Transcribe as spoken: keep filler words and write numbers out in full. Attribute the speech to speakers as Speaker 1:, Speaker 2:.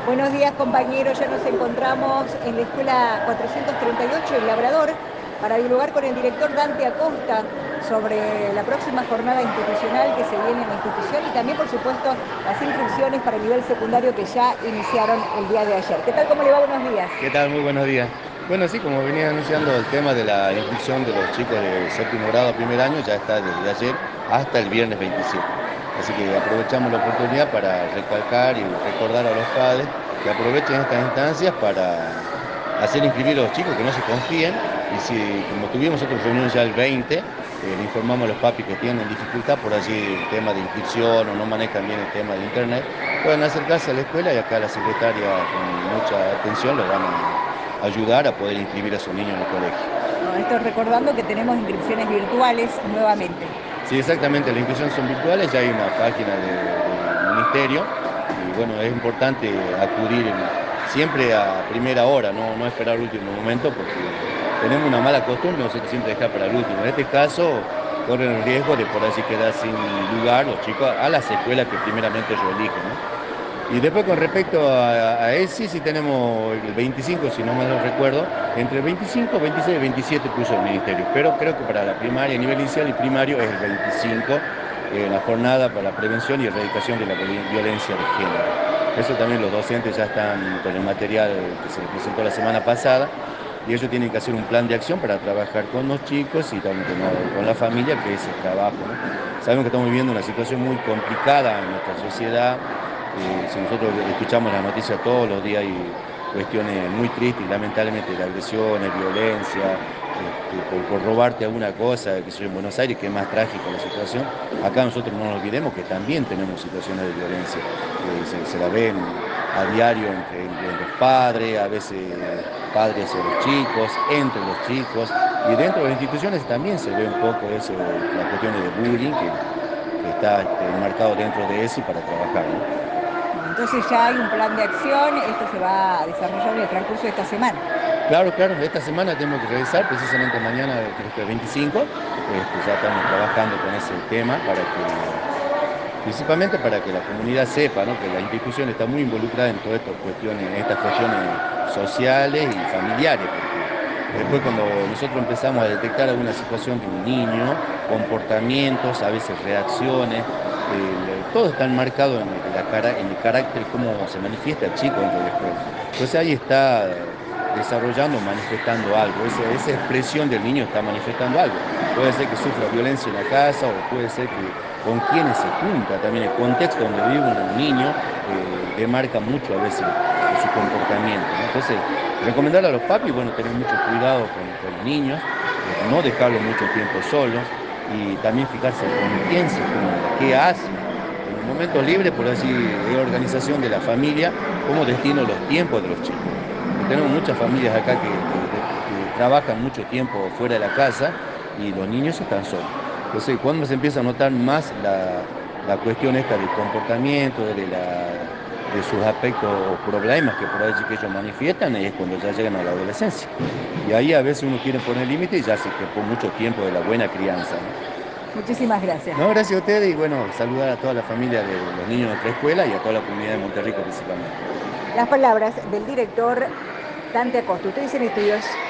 Speaker 1: Buenos días, compañeros. Ya nos encontramos en la escuela cuatrocientos treinta y ocho, El Labrador, para dialogar con el director Dante Acosta sobre la próxima jornada institucional que se viene en la institución y también, por supuesto, las inscripciones para el nivel secundario que ya iniciaron el día de ayer. ¿Qué tal? ¿Cómo le va? Buenos días.
Speaker 2: ¿Qué tal? Muy buenos días. Bueno, sí, como venía anunciando, el tema de la inscripción de los chicos de séptimo grado a primer año ya está desde ayer hasta el viernes veintisiete. Así que aprovechamos la oportunidad para recalcar y recordar a los padres que aprovechen estas instancias para hacer inscribir a los chicos, que no se confíen. Y si, como tuvimos otra reunión ya el veinte, eh, le informamos a los papis que tienen dificultad por allí el tema de inscripción o no manejan bien el tema de internet, pueden acercarse a la escuela y acá la secretaria con mucha atención los van a ayudar a poder inscribir a su niño en el colegio.
Speaker 1: No, estoy recordando que tenemos inscripciones virtuales
Speaker 2: Sí,
Speaker 1: nuevamente.
Speaker 2: sí, exactamente, las inscripciones son virtuales, ya hay una página de- del ministerio y bueno, es importante acudir en- siempre a primera hora, no, no esperar el último momento porque tenemos una mala costumbre nosotros siempre dejar para el último. En este caso, corren el riesgo de por así quedar sin lugar los chicos a las escuelas que primeramente ellos eligen, ¿no? Y después con respecto a, a ESI, sí tenemos el veinticinco, si no mal no recuerdo, entre el veinticinco, veintiséis y veintisiete puso el ministerio, pero creo que para la primaria, a nivel inicial y primario, es el veinticinco, eh, la jornada para la prevención y erradicación de la violen- violencia de género. Eso también los docentes ya están con el material que se les presentó la semana pasada y ellos tienen que hacer un plan de acción para trabajar con los chicos y también con la, con la familia, que es el trabajo, ¿no? Sabemos que estamos viviendo una situación muy complicada en nuestra sociedad. Eh, si nosotros escuchamos las noticias todos los días hay cuestiones muy tristes y lamentablemente de agresiones, violencia, este, por, por robarte alguna cosa, que sé yo, en Buenos Aires, que es más trágica la situación. Acá nosotros no nos olvidemos que también tenemos situaciones de violencia. Eh, se, se la ven a diario entre, entre los padres, a veces padres hacia los chicos, entre los chicos, y dentro de las instituciones también se ve un poco eso, las cuestiones de bullying que, que está este, enmarcado dentro de ESI para trabajar, ¿no?
Speaker 1: Bueno, entonces ya hay un plan de acción. Esto se va a desarrollar en el transcurso de esta semana.
Speaker 2: Claro, claro, esta semana tenemos que revisar, precisamente mañana, creo que veinticinco, este, ya estamos trabajando con ese tema para que, principalmente para que la comunidad sepa, ¿no? Que la institución está muy involucrada en todas estas cuestiones, estas cuestiones sociales y familiares, porque después cuando nosotros empezamos a detectar alguna situación de un niño, comportamientos, a veces reacciones, el- todo está enmarcado en, en la cara, en el carácter, cómo se manifiesta el chico dentro de la escuela. Entonces ahí está desarrollando, manifestando algo, esa, esa expresión del niño está manifestando algo. Puede ser que sufra violencia en la casa o puede ser que con quienes se junta, también el contexto donde vive un niño eh, demarca mucho a veces eh, su comportamiento, ¿no? Entonces, recomendarle a los papis, bueno, tener mucho cuidado con, con los niños, eh, no dejarlos mucho tiempo solos y también fijarse con quién se junta, qué hace. En los momentos libres, por así, de organización de la familia, cómo destino los tiempos de los chicos. Porque tenemos muchas familias acá que, que de- que trabajan mucho tiempo fuera de la casa y los niños están solos. Entonces, cuando se empieza a notar más la, la cuestión esta del comportamiento, de, la, de sus aspectos o problemas que por allí que ellos manifiestan, es cuando ya llegan a la adolescencia. Y ahí a veces uno quiere poner límites y ya se escapó mucho tiempo de la buena crianza, ¿no?
Speaker 1: Muchísimas gracias.
Speaker 2: No, gracias a ustedes y bueno, saludar a toda la familia de los niños de nuestra escuela y a toda la comunidad de Monterrico principalmente.
Speaker 1: Las palabras del director Dante Acosta. Ustedes en estudios.